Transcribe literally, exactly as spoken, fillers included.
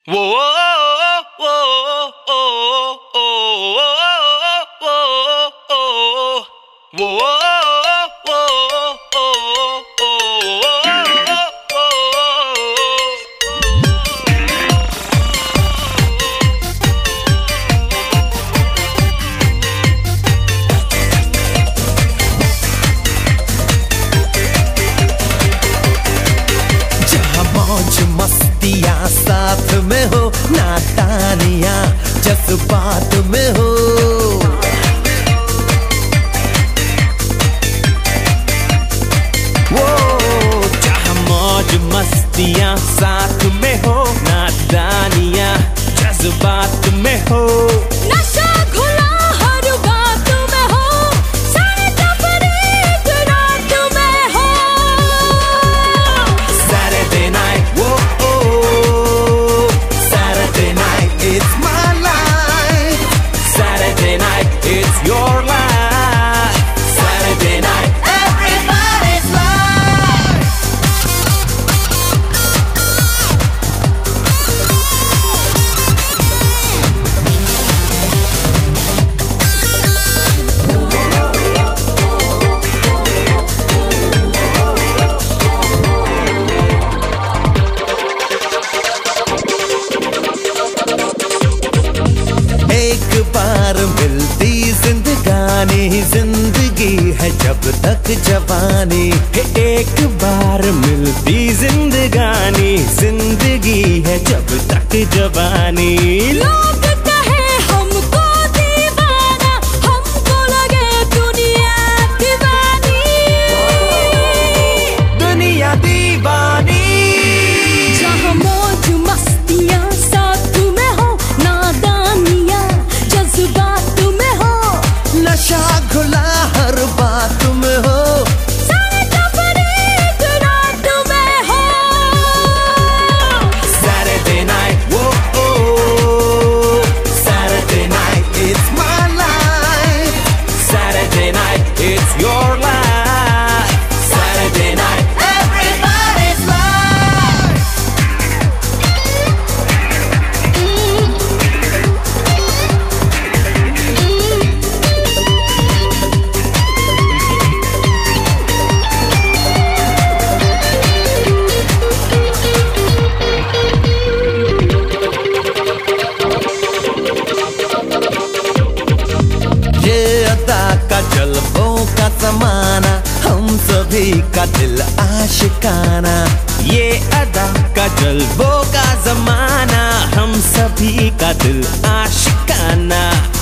वो वो वो मौज मस्तियाँ साथ में हो, नादानियाँ जज्बात में हो। वो जहाँ मौज मस्तियाँ साथ में हो, नादानियाँ जज्बात में हो। नशा घुला हर बात में हो, सारे तफरीक रात में हो। Saturday night, whoa, oh, Saturday night, it's my life. Saturday night, it's your life. Saturday night, everybody's life. एक बार मिलती जिंदगानी, जिंदगी है जब तक जवानी। एक बार मिलती जिंदगानी, जिंदगी है जब तक जवानी। लोग कहे हमको दीवाना, हमको लगे दुनिया दीवानी। दुनिया दीवानी। जहाँ मौज मस्तियाँ साथ में हो, नादानियाँ जज्बात में हो। नशा घुला हर बात में हो। सारे तफरीक रात में हो। Saturday night, whoa, oh, Saturday night, it's my life. Saturday night, it's your life. Saturday night, everybody's life. ये अदा का जलवों का जमाना, हम सभी का दिल आशिकाना। ये अदा का जलवों का जमाना, हम सभी का दिल आशिकाना।